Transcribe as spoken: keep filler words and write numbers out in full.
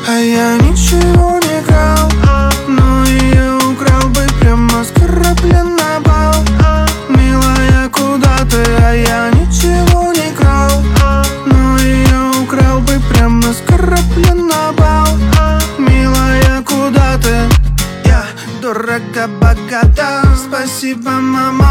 А я ничего не крал, но ее украл бы прямо с корабля на бал. Милая, куда ты? А я ничего не крал, но ее украл бы прямо с корабля на бал. Милая, куда ты? Я дорого богата, спасибо, мама.